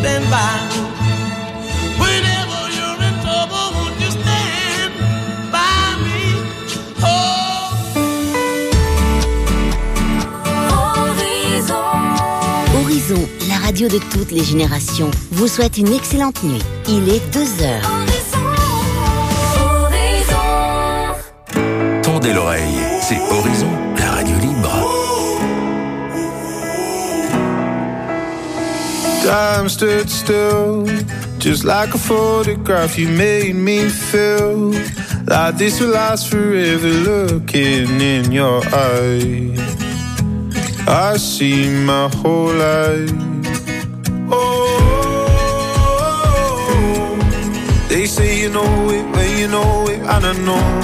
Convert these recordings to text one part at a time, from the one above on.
stand by. Whenever you're in trouble, won't you stand by me? Horizon, la radio de toutes les générations, vous souhaite une excellente nuit. Il est 2h. Tendez l'oreille, c'est Horizon, la radio libre. Time stood still, just like a photograph. You made me feel like this will last forever. Looking in your eyes, I see my whole life. Oh, they say you know it when you know it, and I know.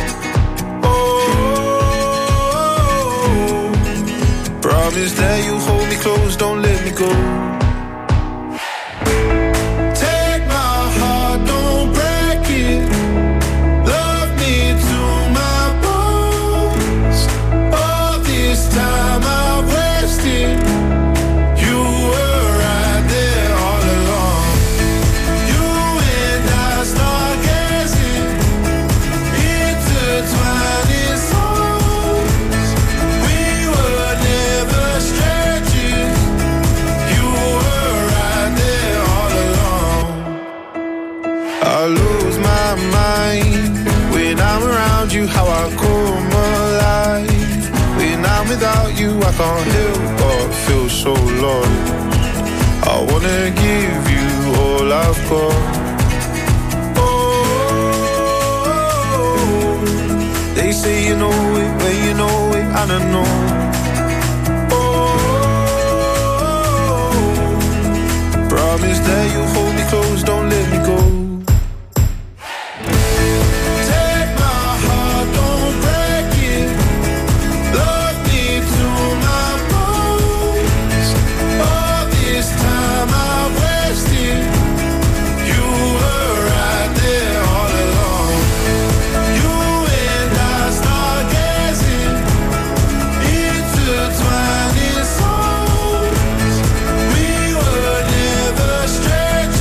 Oh, promise that you hold me close, don't let me go. How I come alive when I'm without you, I can't help but feel so lost. I wanna give you all I've got. Oh, they say you know it when you know it, and I know. Oh, promise that you hold me close, don't let me go. Stretch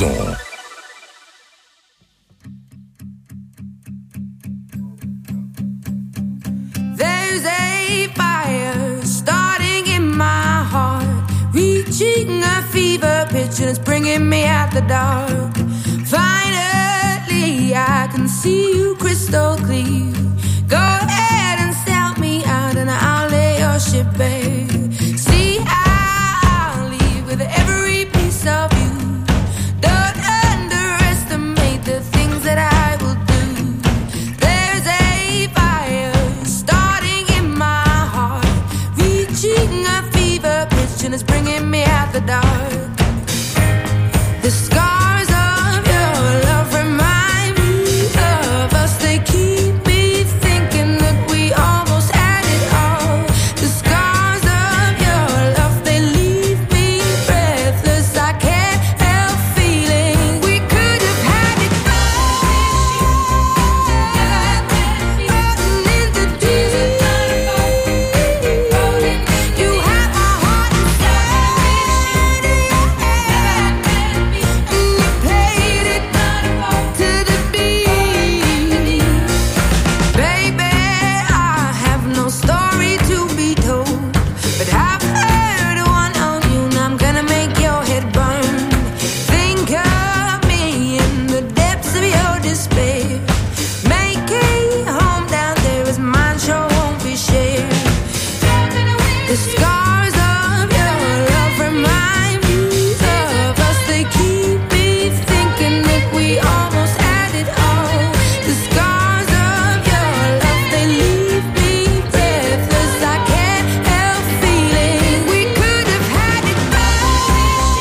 Horizon. There's a fire starting in my heart, reaching a fever pitch and it's bringing me out the dark. Finally, I can see you crystal clear. Go ahead and sell me out and I'll lay your ship bare. See, I'll leave with every piece of you. Don't underestimate the things that I will do. There's a fire starting in my heart, reaching a fever pitch and it's bringing me out the dark. The scars of your love remind me of us. They keep me thinking that we almost had it all. The scars of your love, they leave me breathless. I can't help feeling we could have had it all. Floating in the deep. You have my heart inside. And you played it to the beat. Baby, I have no story to be told, but I've heard one on you and I'm gonna make your head burn. Think of me in the depths of your despair. Make a home down there as mine sure won't be shared. The scars of your love remind me of us. They keep me thinking that we almost had it all. The scars of your love, they leave me breathless. I can't help feeling we could have had it all.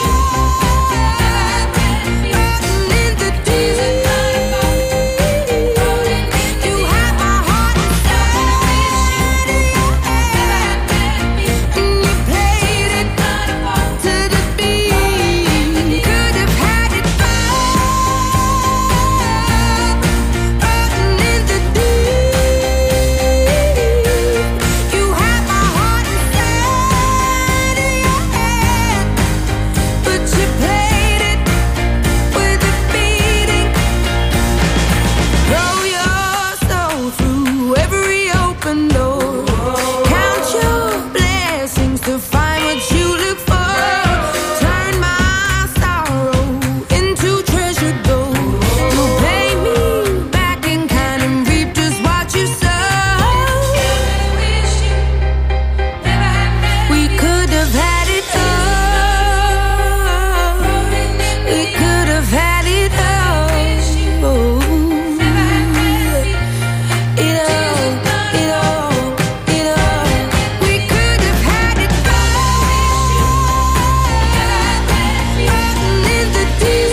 Floating in the deep. You have my heart inside. And you played it to the beat. Could have had it floating in the deep. You have my heart inside of your hand, but you played it with a beating. Throw your soul through every open door. Count your blessings to find what you look for. Turn my sorrow into treasured gold. You'll pay me back in kind and reap just what you sow. We could have had it all. We could have had it all. It all. We could have had it all. Floating in the deep.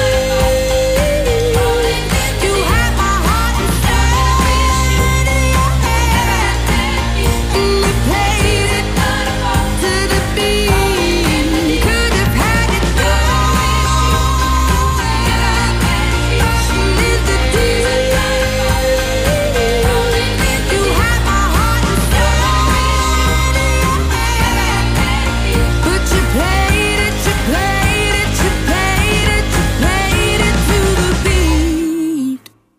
You have my heart inside of your hand. And you played it to the beat. Could have had it all. Floating in the deep. You have my heart inside of your hand. But you played it to the beat.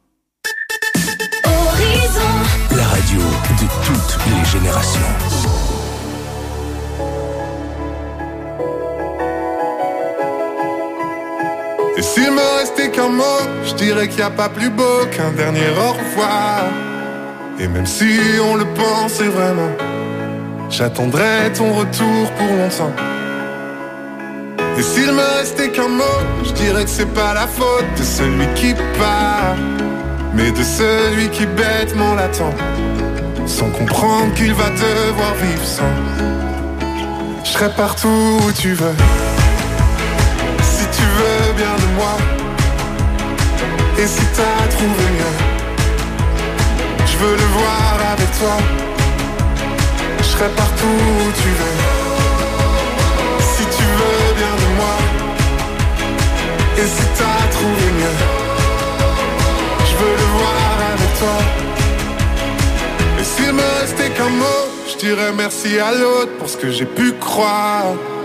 Horizon. La radio de toutes les générations. Et s'il me restait qu'un mot, je dirais qu'il n'y a pas plus beau qu'un dernier au revoir. Et même si on le pensait vraiment, j'attendrai ton retour pour longtemps. Et s'il me restait qu'un mot, je dirais que c'est pas la faute de celui qui part, mais de celui qui bêtement l'attend, sans comprendre qu'il va devoir vivre sans. Je serai partout où tu veux, si tu veux bien de moi. Et si t'as trouvé mieux, je veux le voir avec toi. Je serai partout où tu veux, si tu veux bien de moi. Et si t'as trouvé mieux, je veux le voir avec toi. Et s'il me restait qu'un mot, je dirais merci à l'autre pour ce que j'ai pu croire.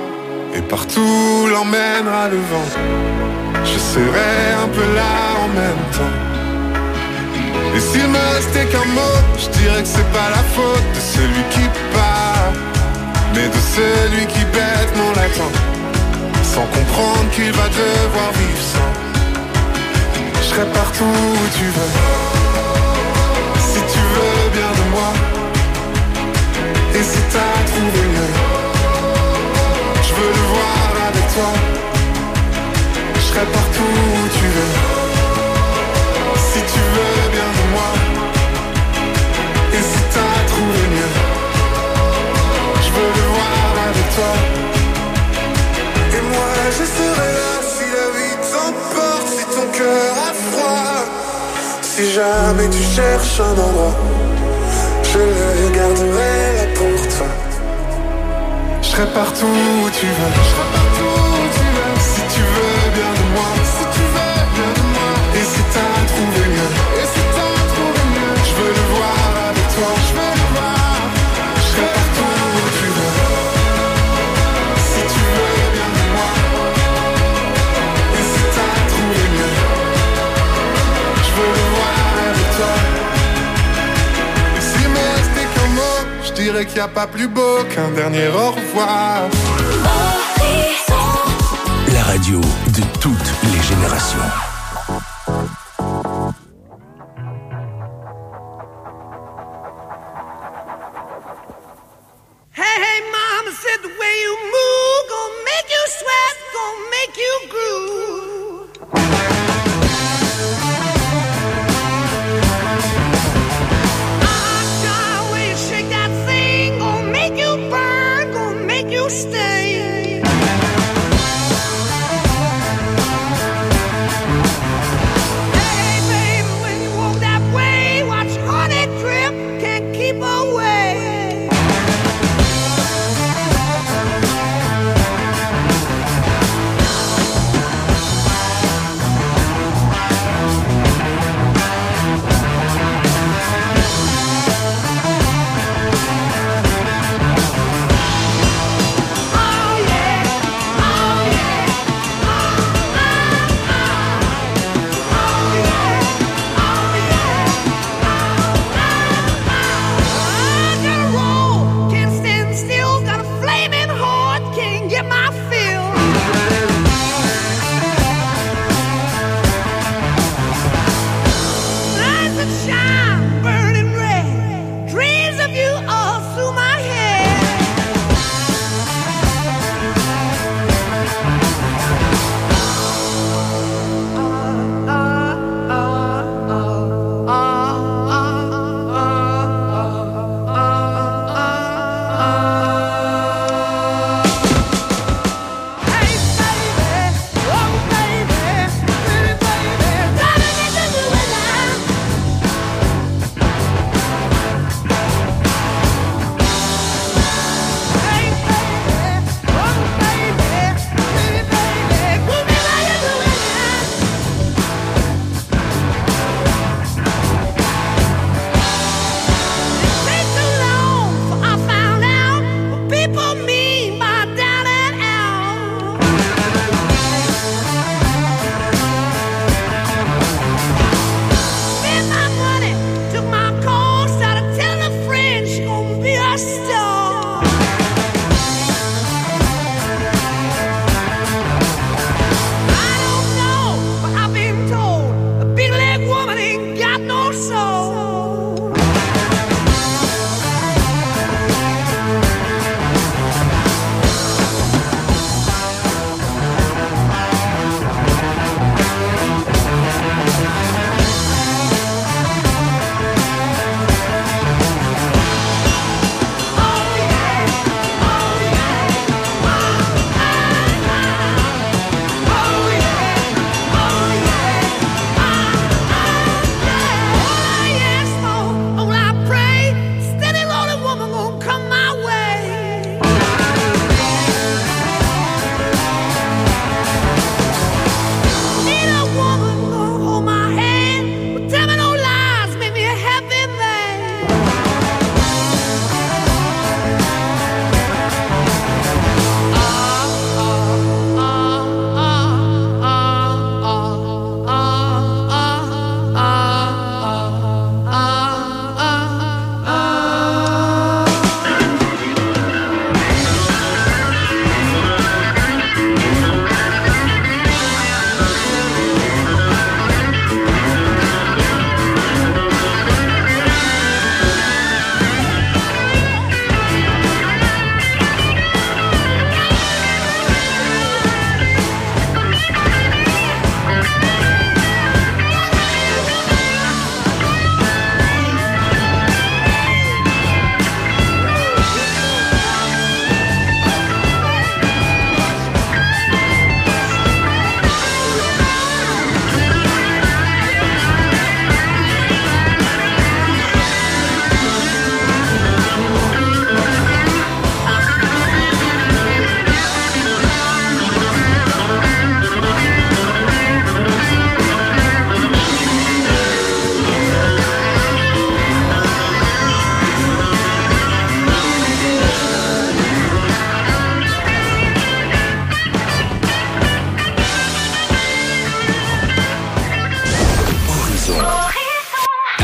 Et partout l'emmènera le vent. Je serai un peu là en même temps. Et s'il me restait qu'un mot, je dirais que c'est pas la faute de celui qui part, mais de celui qui bête mon latin, sans comprendre qu'il va devoir vivre sans. Je serai partout où tu veux, si tu veux bien de moi. Et si t'as trouvé mieux, je veux le voir avec toi. Je serai partout où tu veux, si tu veux bien de moi. Et si t'as trouvé mieux, je veux le voir avec toi. Et moi je serai là si la vie t'emporte, si ton cœur a froid. Si jamais tu cherches un endroit, je le garderai là pour toi. Je serai partout où tu veux, je serai partout où tu veux. Si tu veux bien de moi, si tu veux bien de moi. Et si t'as trouvé mieux, et si t'as trouvé mieux, je veux le voir avec toi, je veux le voir. Je serai partout où tu veux, si tu veux bien de moi. Et si t'as trouvé mieux, je veux le voir avec toi. Je dirais qu'il n'y a pas plus beau qu'un dernier au revoir. La radio de toutes les générations. Hey, hey, mama said the way you move gonna make you sweat, gonna make you groove. Stay.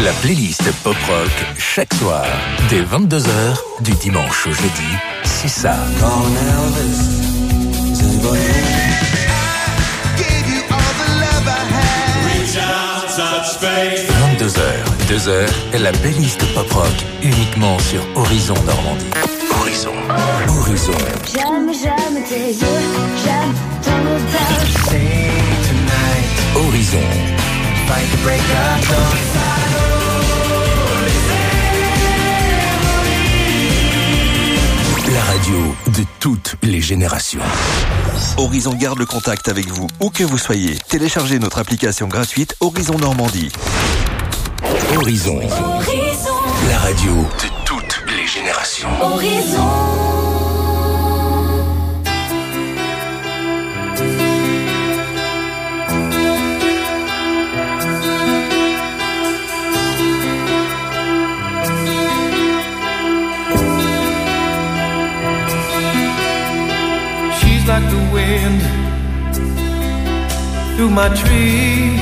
La playlist pop-rock chaque soir, dès 22h, du dimanche au jeudi, c'est ça. 22h, 2h, la playlist pop-rock uniquement sur Horizon Normandie. Horizon. J'aime tes yeux, j'aime ton odeur. Horizon. La radio de toutes les générations. Horizon garde le contact avec vous, où que vous soyez. Téléchargez notre application gratuite Horizon Normandie. Horizon. La radio de toutes les générations. Like the wind through my tree,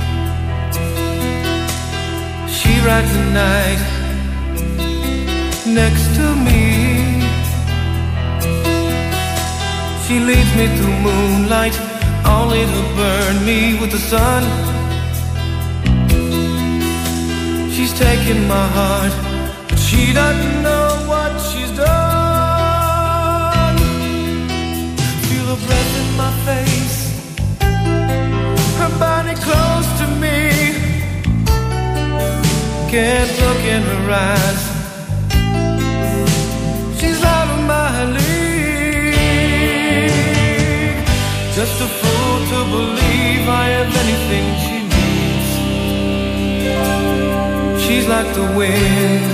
she rides the night next to me. She leads me through moonlight, only to burn me with the sun. She's taking my heart, but she doesn't know what she's done. Her breath in my face, her body close to me. Can't look in her eyes, she's out of my league. Just a fool to believe I have anything she needs. She's like the wind.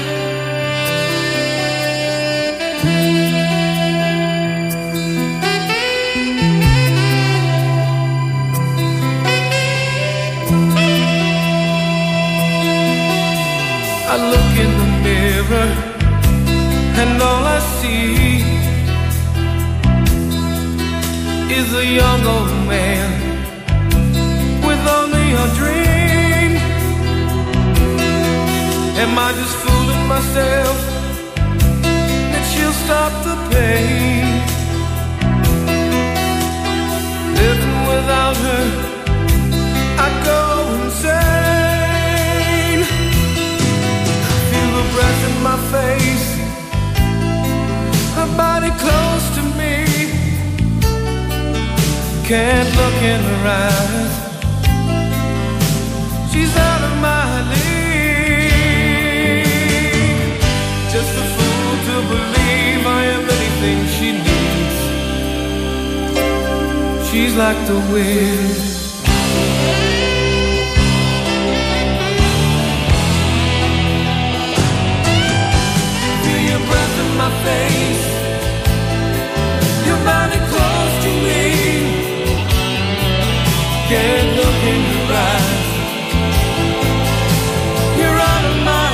I look in the mirror and all I see is a young old man with only a dream. Am I just fooling myself that she'll stop the pain? Living without her, I go insane. Her breath in my face, her body close to me. Can't look in her eyes, she's out of my league. Just a fool to believe I am anything she needs. She's like the wind. My face, your body close to me. Can't look in your eyes, you're out of my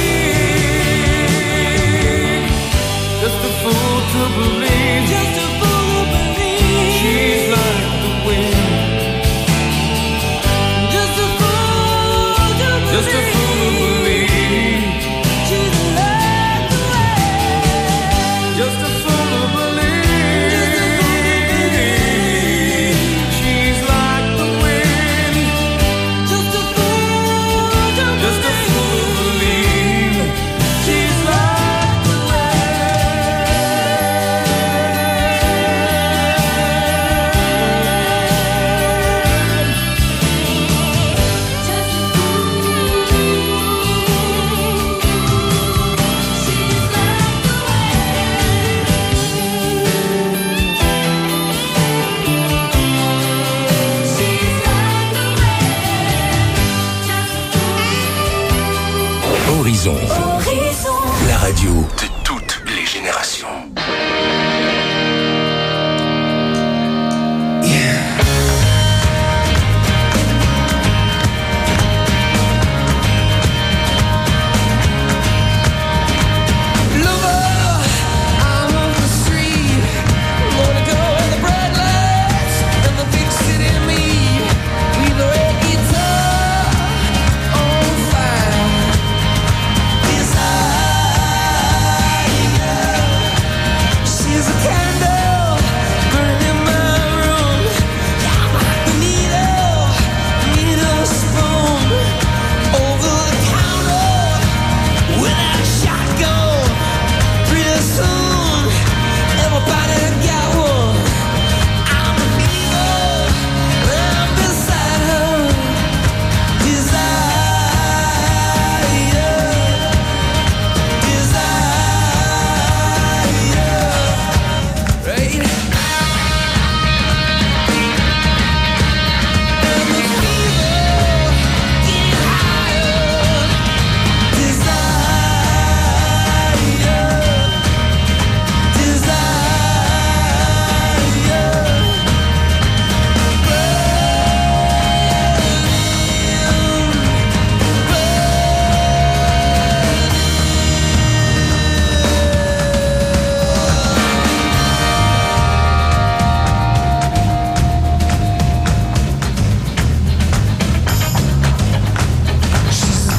league. Just a fool to believe, just a fool to believe. She's like the wind. Just a fool to believe, just a fool to believe. Just a fool to believe. She's like the wind. Just a fool to believe. Just a fool to believe. She's like the Horizon. La radio de toutes les générations. Fire.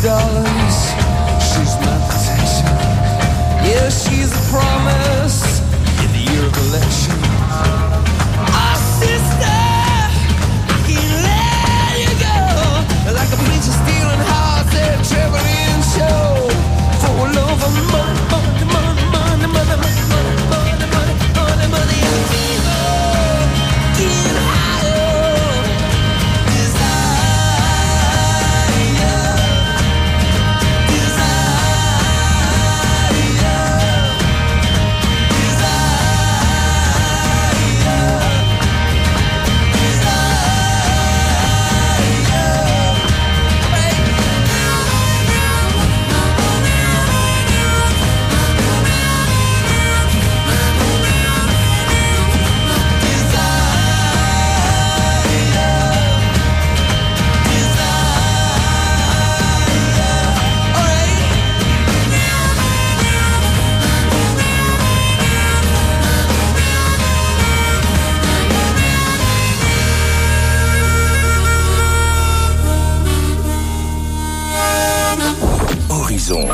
dollars. She's my protection. Yeah, she's a promise in the year of election. Our sister, I can't let you go. Like a preacher stealing hearts at a traveling show. For love of money, money, money, money, money, money, money, money, money, money, and people get higher. Horizon.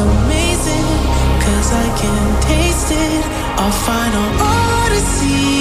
amazing, 'cause I can taste it, our final odyssey.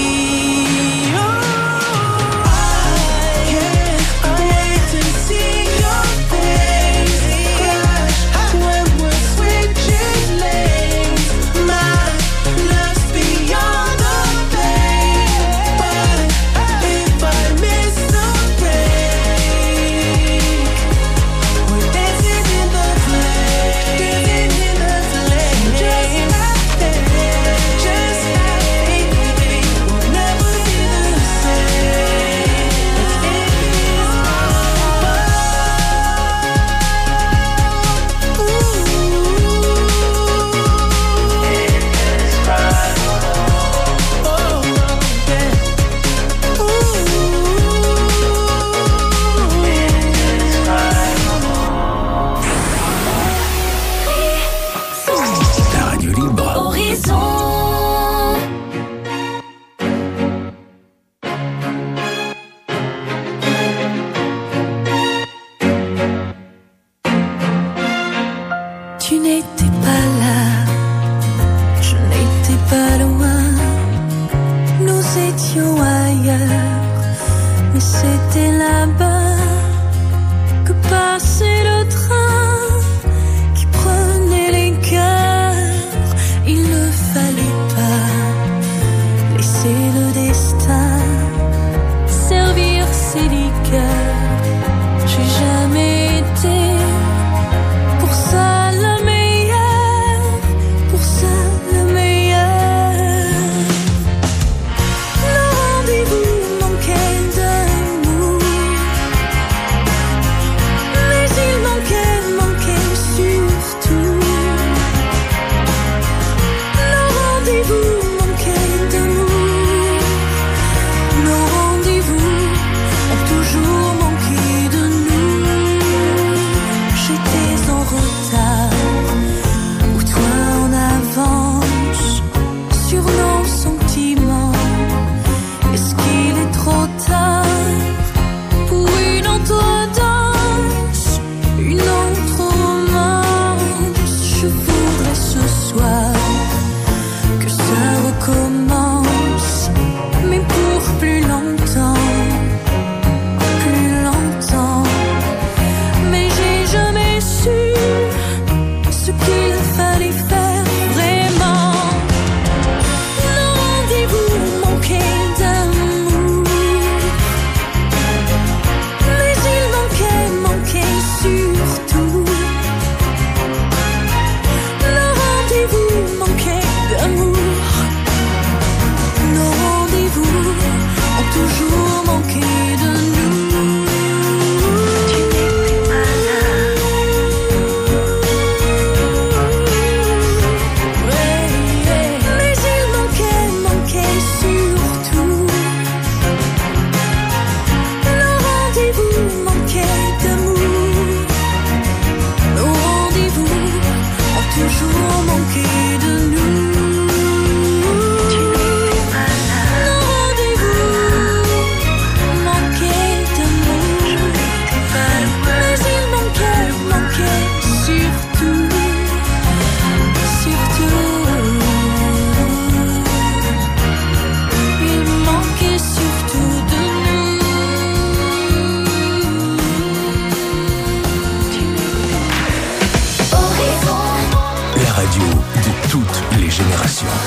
Tu n'étais pas là, je n'étais pas loin, nous étions ailleurs, mais c'était là-bas que passait le train qui prenait les cœurs. Il ne fallait pas laisser le destin servir ses liqueurs. J'ai jamais été pour ça la meilleure, pour ça la meilleure. Nos rendez-vous manquaient d'amour, mais il manquait surtout. Nos rendez-vous manquaient d'amour, nos rendez-vous ont toujours manqué de nous. J'étais en retard, ou toi en avance, sur nos sentiments. Est-ce qu'il est trop tard pour une autre danse, une autre romance? Je voudrais ce soir que ça recommence, mais pour plus longtemps, plus longtemps. Mais j'ai jamais su ce qu'il fallait faire vraiment. Nos rendez-vous manquaient d'amour, mais il manquait surtout. Nos rendez-vous manquaient d'amour, nos rendez-vous ont toujours manqué de nous. Tu n'étais pas là, mais il manquait surtout. Nos rendez-vous manquaient d'amour, nos rendez-vous ont toujours manqué de nous. Tu n'étais pas là, nos rendez-vous manquaient d'amour, mais il manquait surtout. Il manquait surtout de nous. La radio de toutes les générations.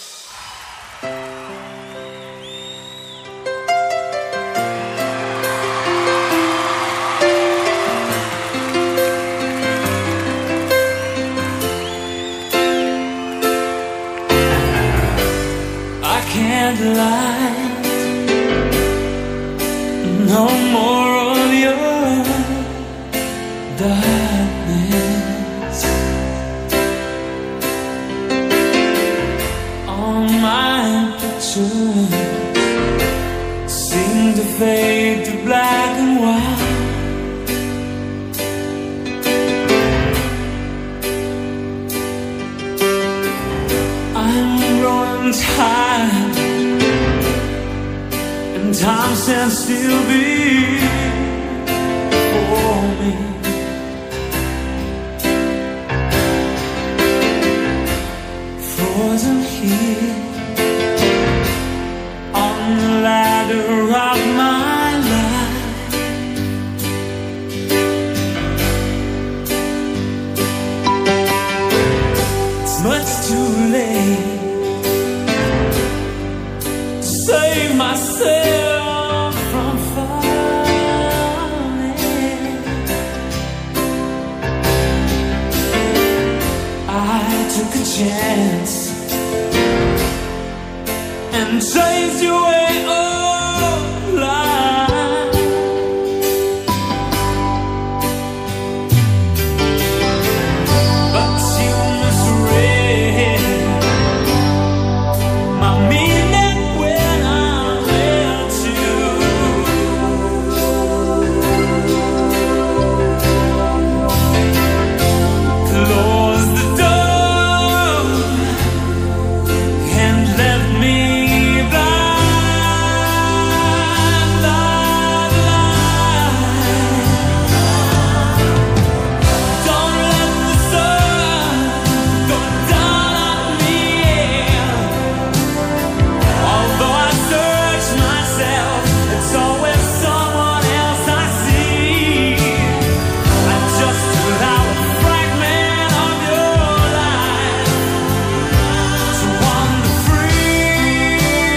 I can't lie. No more of your darkness. All my pictures seem to fade to black and white. I'm growing tired, and time stands still before me. on the ladder of my life. It's much too late to save myself from falling. I took a chance and chased you away alive. But you misread my meaning when I left you. Close the door and left me blind, blind, blind. Don't let the sun go down on me. Although I search myself, it's always someone else I see. I just allow a fragment of your life to wander free.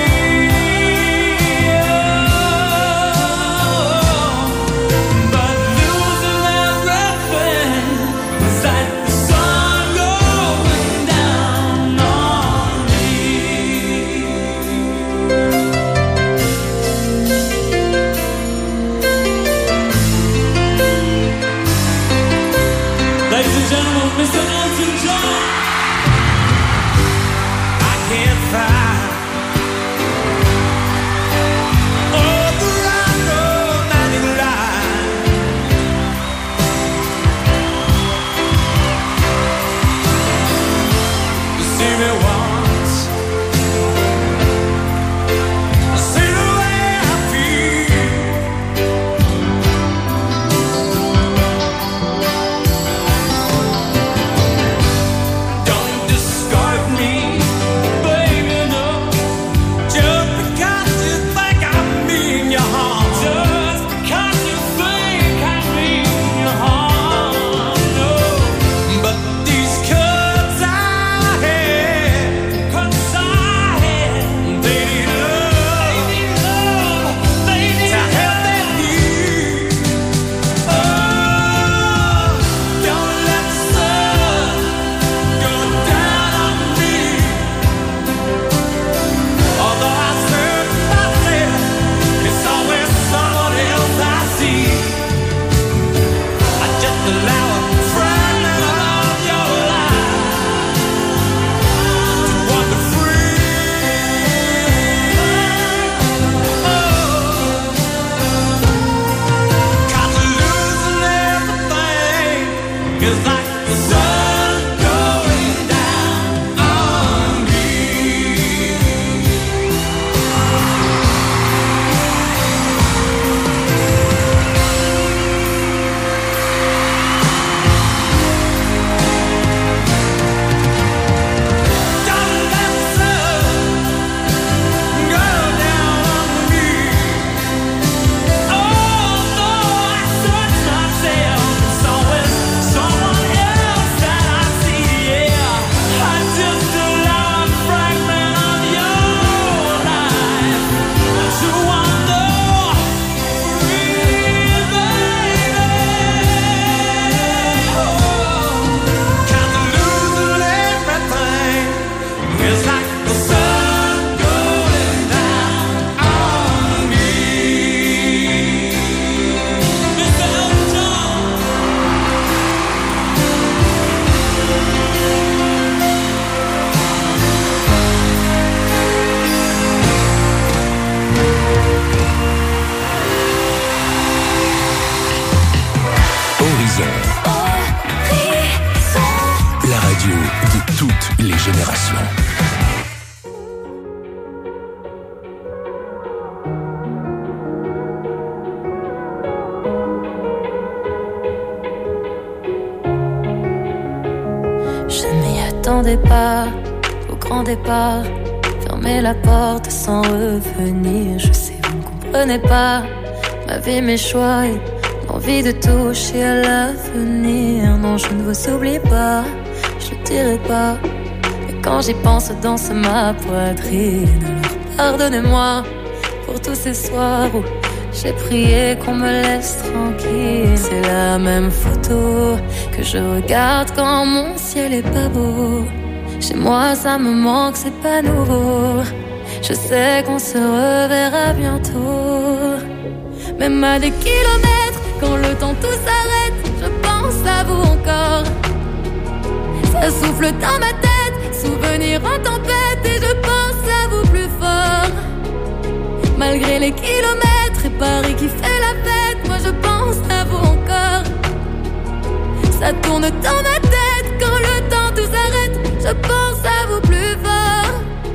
But losing everything was like the sun going down on me. Ladies and gentlemen, Mr. Elton John. I can't find all the right romantic line. You see me once, I see the way I feel. Don't discard me, baby, no. Just because you think I mean you harm. Just because you think I mean you harm, no. But these cuts I had, they need love, they need to help them heal. Oh, don't let the sun go down on me. Although I search myself, it's always someone else I see. I just allow a fragment of your life to wander free. Cause losing everything is like the sun going down on me. Don't let the sun go down on me. Although I search myself, it's always someone else that I see. Yeah, I just allow a fragment of your life to wander free, baby. Cause losing everything is like the sun going down on me. Mr. Elton John. Horizon, la radio de toutes les générations. Je ne m'y attendais pas. grand départ. Fermer la porte sans revenir. Je sais, vous ne comprenez pas ma vie, mes choix et l'envie de toucher à l'avenir. Non, je ne vous oublie pas, je le dirai pas. Mais quand j'y pense, danse ma poitrine. Alors pardonnez-moi pour tous ces soirs où j'ai prié qu'on me laisse tranquille. C'est la même photo que je regarde quand mon ciel est pas beau. Chez moi ça me manque, c'est pas nouveau. Je sais qu'on se reverra bientôt. Même à des kilomètres, quand le temps tout s'arrête, je pense à vous encore. Ça souffle dans ma tête, souvenir en tempête, et je pense à vous plus fort. Malgré les kilomètres et Paris qui fait la fête, moi je pense à vous encore. Ça tourne dans ma tête, quand le temps tout s'arrête, je pense à vous plus fort.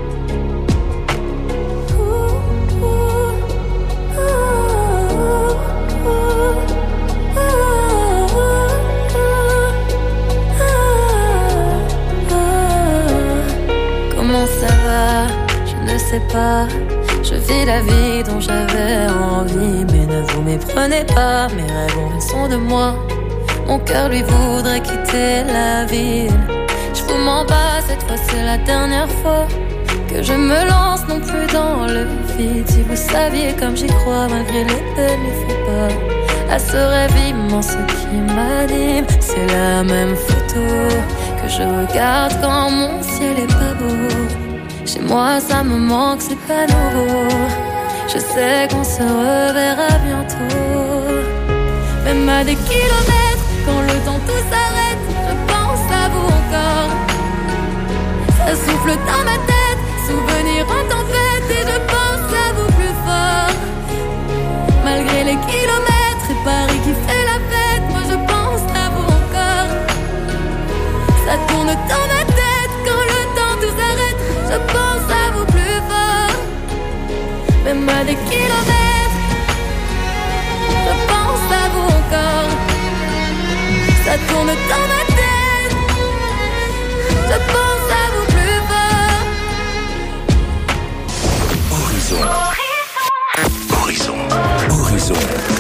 Comment ça va? Je ne sais pas. Je vis la vie dont j'avais envie, mais ne vous méprenez pas, mes rêves ont raison de moi. Mon cœur lui voudrait quitter la ville. Je vous mens pas, cette fois c'est la dernière fois que je me lance non plus dans le vide. Si vous saviez comme j'y crois, malgré les peines, il faut pas à ce rêve immense qui m'anime. C'est la même photo que je regarde quand mon ciel est pas beau. Chez moi ça me manque, c'est pas nouveau. Je sais qu'on se reverra bientôt. Même à des kilomètres, quand le temps tout s'arrête, je pense à vous encore. Ça souffle dans ma tête, souvenir en tempête, et je pense à vous plus fort. Malgré les kilomètres et Paris qui fait la fête, moi je pense à vous encore. Ça tourne dans ma tête, quand le temps tout s'arrête, je pense à vous plus fort. Même à des kilomètres, je pense à vous encore. Ça tourne dans ma tête, je pense à vous plus fort. Horizon. Horizon. Horizon.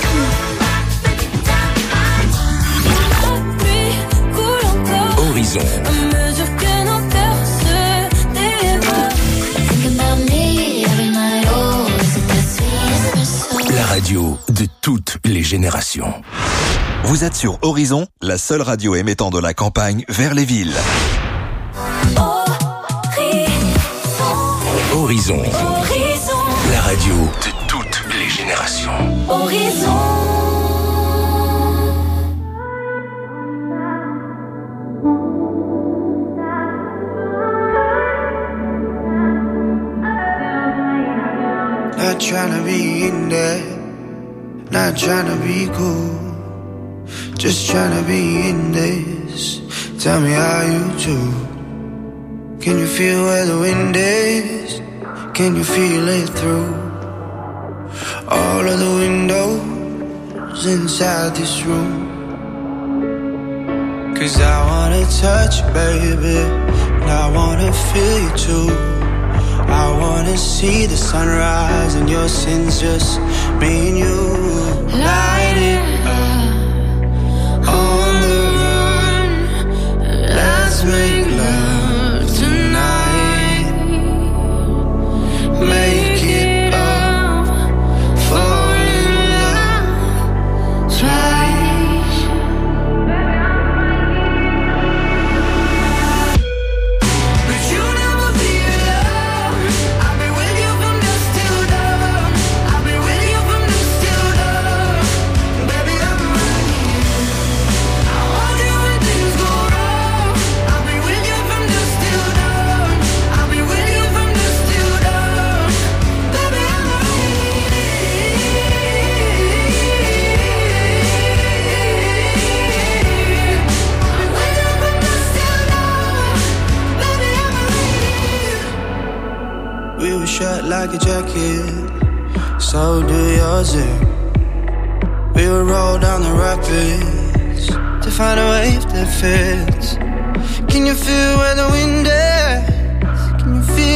Horizon. À mesure que nos cœurs se dévorent. Think about me every night, oh, c'est ta sweet. La radio de toutes les générations. Vous êtes sur Horizon, la seule radio émettant de la campagne vers les villes. Horizon. Horizon. La radio de toutes les générations. Horizon. Not tryna be in there, not tryna be cool, just tryna be in this. Tell me how you do. Can you feel where the wind is? Can you feel it through all of the windows inside this room? 'Cause I wanna touch you, baby, and I wanna feel you too. I wanna see the sunrise and your sins, just me and you. Light it up on the run. Let's make love tonight. Make it up, fall in love twice. But you never be alone. I'll be with you from dusk till dawn. I'll be with you from dusk till dawn. Baby, I'm right here. I'll hold you when things go wrong. I'll be with you from dusk till dawn. I'll be with you from dusk till dawn. Baby, I'm right here. I'll be with you from dusk till dawn. Baby, I'm right here. We were shut like a jacket, so do yours. We would roll down the rapids to find a wave that fits. Can you feel where the wind is? Can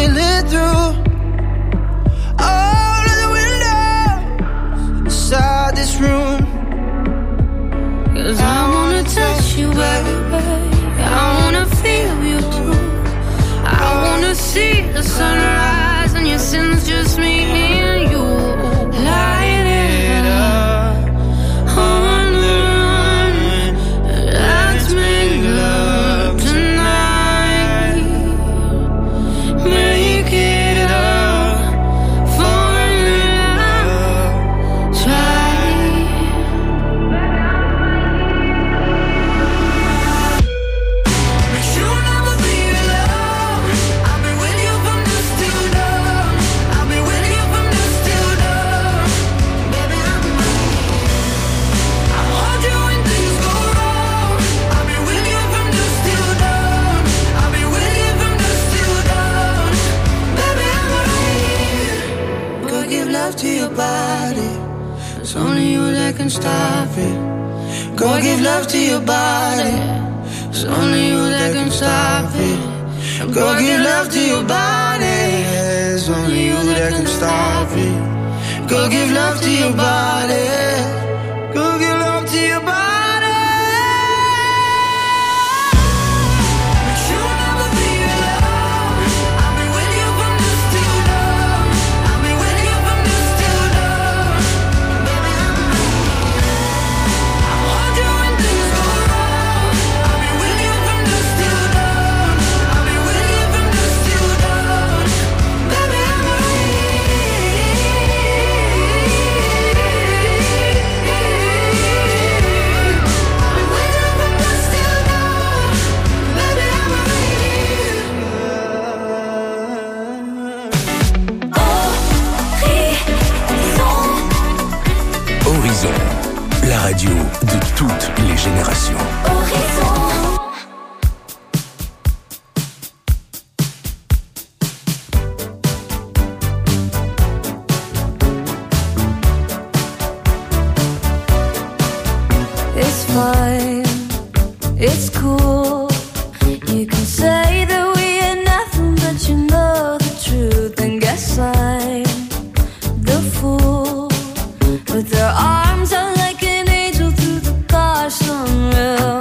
feel it through all of the windows inside this room. 'Cause I wanna touch you, baby. I wanna feel you too. I wanna see the sunrise and your sins, just me and you. Light it up on the run. Let's make love tonight. Make it up for love. Try. But you'll never be alone. I'll be with you from dusk till dawn. I'll be with you from dusk till dawn. Baby, I'm right here. I'll hold you when things go wrong. I'll be with you from dusk till dawn. I'll be with you from dusk till dawn. Baby, I'm right here. Go give love to your body. It's only you that can stop it. Go give love to your body. It's only you that can stop it. Go give love to your body. It's only you that can stop it. Go give love to your body. Go give love to your body. But you'll never be alone. I'll be with you from dusk till dawn. I'll be with you from dusk till dawn. Baby, I'm right here. I'll hold you when things go wrong. I'll be with you from dusk till dawn. I'll be with you from dusk till dawn. Baby, I'm right Horizon, la radio de toutes les générations. It's fine, it's cool. You can say that we ain't nothing, but you know the truth. And guess I'm the fool. With their arms out like an angel through the car sunroof.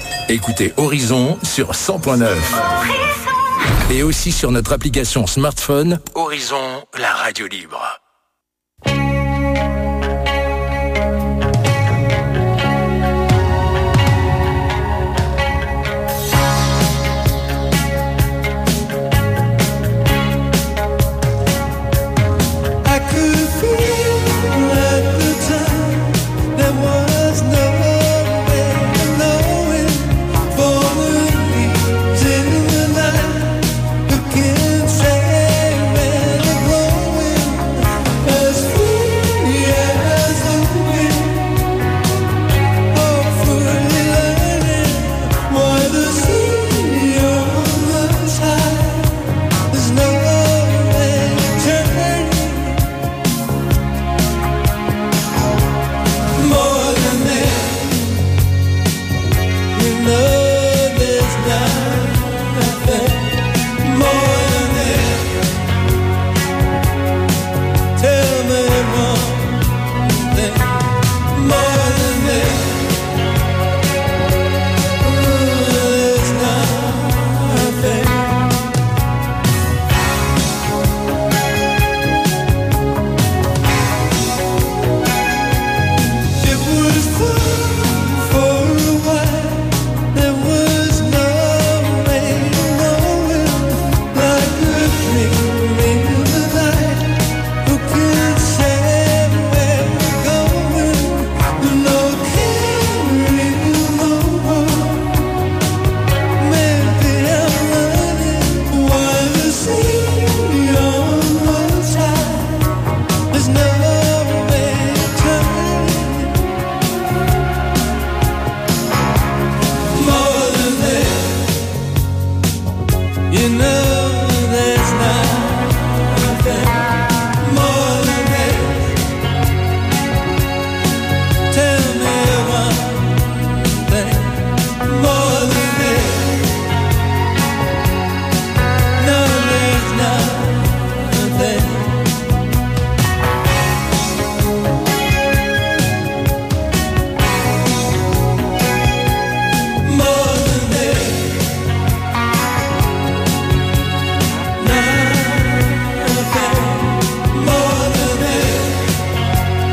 Écoutez Horizon sur 100.9. Et aussi sur notre application smartphone, Horizon, la radio libre. I could feel at the time there was no way of knowing for the leaves in the night who can say where they're growing as free as the wind, hopefully learning why the sea runs high. There's no way to turn. More than that, you know there's nothing more than that. Tell me one thing more than that. There's nothing. It was fun for a while. There was no way of knowing, like a dream in the night. Who can say where we're going? No caring no more. Maybe I'm running while the sea on one side. There's no way to turn. More than that, you know there's nothing more than that. Tell me one thing more than that. No, there's nothing. More than that. Nothing more than that.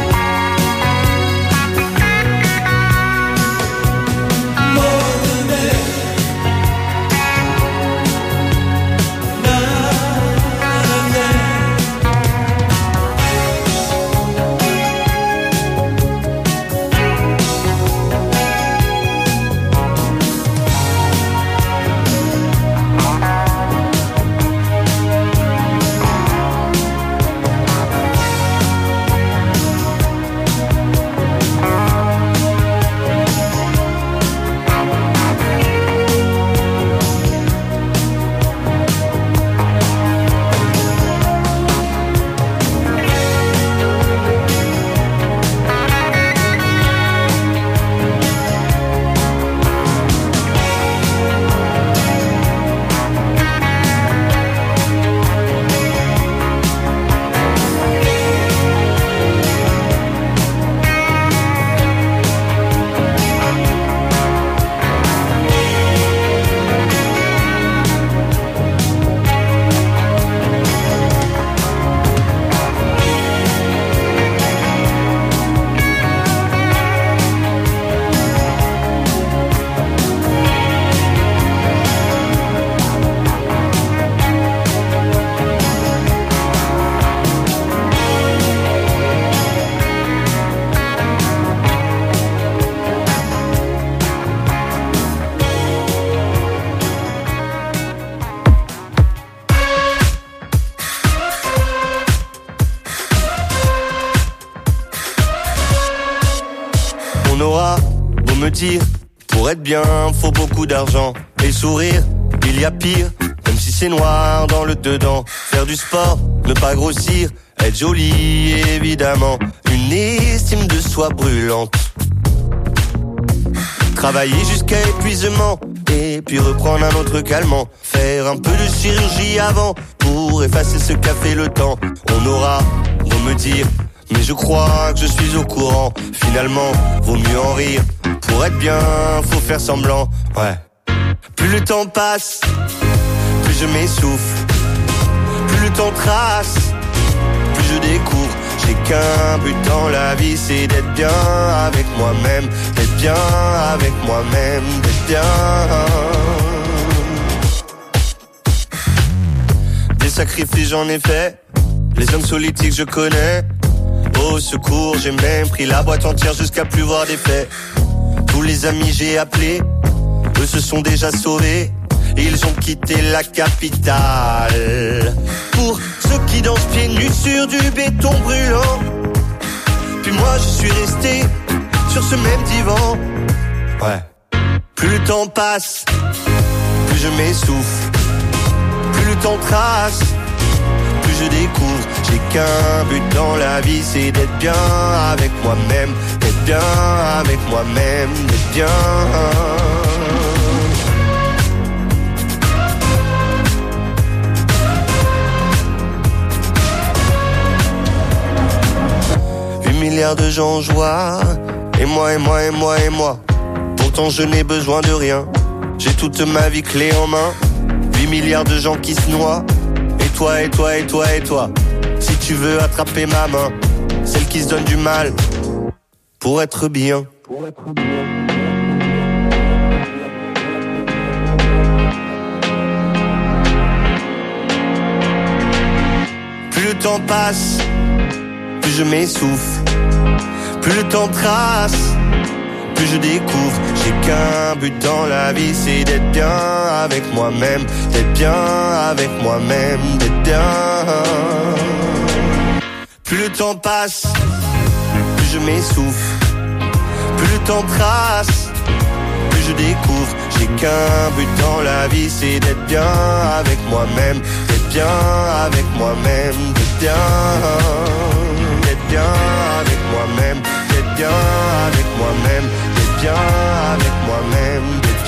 More than that. Nothing. On aura beau me dire, pour être bien, faut beaucoup d'argent. Et sourire, il y a pire, même si c'est noir dans le dedans. Faire du sport, ne pas grossir, être joli évidemment. Une estime de soi brûlante. Travailler jusqu'à épuisement, et puis reprendre un autre calmant. Faire un peu de chirurgie avant, pour effacer ce qu'a fait le temps. On aura beau me dire, mais je crois que je suis au courant. Finalement, vaut mieux en rire, Pour être bien, faut faire semblant, ouais. Plus le temps passe, plus je m'essouffle. Plus le temps trace, plus je découvre. J'ai qu'un but dans la vie, c'est d'être bien avec moi-même. D'être bien avec moi-même, d'être bien. Des sacrifices j'en ai fait, les hommes politiques je connais. Au secours, j'ai même pris la boîte entière jusqu'à plus voir d'effet. Tous les amis j'ai appelés, eux se sont déjà sauvés. Ils ont quitté la capitale. Pour ceux qui dansent pieds nus sur du béton brûlant. Puis moi je suis resté sur ce même divan. Ouais. Plus le temps passe, plus je m'essouffle. Plus le temps trace, plus je découvre. J'ai qu'un but dans la vie, c'est d'être bien avec moi-même. D'être bien avec moi-même, d'être bien. Milliards de gens en joie, et moi, et moi, et moi, et moi. Pourtant je n'ai besoin de rien, j'ai toute ma vie clé en main. 8 milliards de gens qui se noient, et toi, et toi, et toi, et toi. Si tu veux attraper ma main, celle qui se donne du mal, pour être bien. Plus le temps passe, plus je m'essouffle. Plus le temps trace, plus je découvre. J'ai qu'un but dans la vie, c'est d'être bien avec moi-même. D'être bien avec moi-même, d'être bien. Plus le temps passe, plus je m'essouffle. Plus le temps trace, plus je découvre. J'ai qu'un but dans la vie, c'est d'être bien avec moi-même. D'être bien avec moi-même, d'être bien. D'être bien avec moi-même, d'être bien avec moi-même, d'être bien avec moi-même.